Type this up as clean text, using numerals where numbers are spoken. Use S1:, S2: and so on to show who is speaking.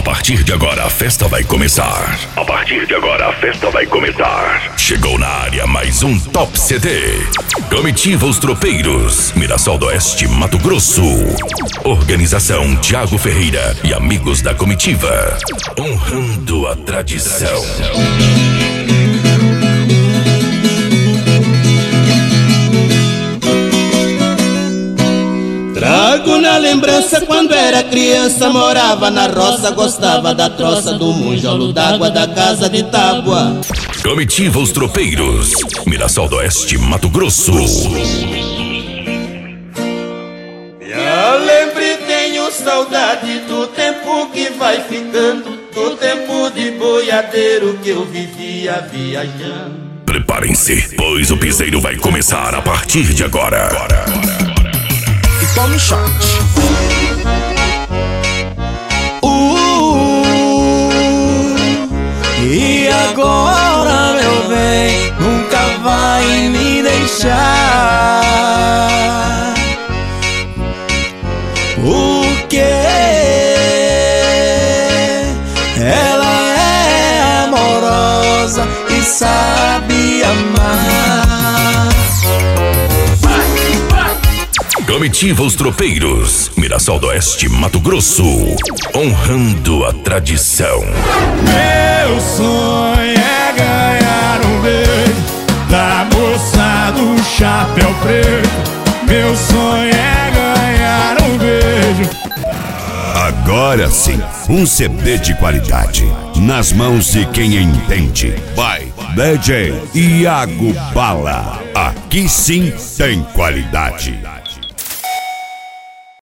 S1: partir de agora a festa vai começar. A partir de agora a festa vai começar. Chegou na área mais um Top CD. Comitiva Os Tropeiros, Mirassol do Oeste, Mato Grosso. Organização Thiago Ferreira e amigos da comitiva. Honrando a tradição.
S2: Trago na lembrança quando era criança, morava na roça, gostava da troça do monjolo d'água da casa de tábua.
S1: Comitiva Os Tropeiros, Mirassol do Oeste, Mato Grosso.
S2: Me lembro e tenho saudade do tempo que vai ficando, do tempo de boiadeiro que eu vivia viajando.
S1: Preparem-se, pois o piseiro vai começar a partir de agora.
S3: Tome shot. E agora, meu bem, nunca vai me deixar. O que? Ela é amorosa e sabe amar.
S1: Comitiva Os Tropeiros, Mirassol do Oeste, Mato Grosso. Honrando a tradição.
S3: Meu sonho é ganhar um beijo da moça do chapéu preto. Meu sonho é ganhar um beijo.
S4: Agora sim, um CD de qualidade nas mãos de quem entende. Vai, DJ Iago Bala. Aqui sim tem qualidade.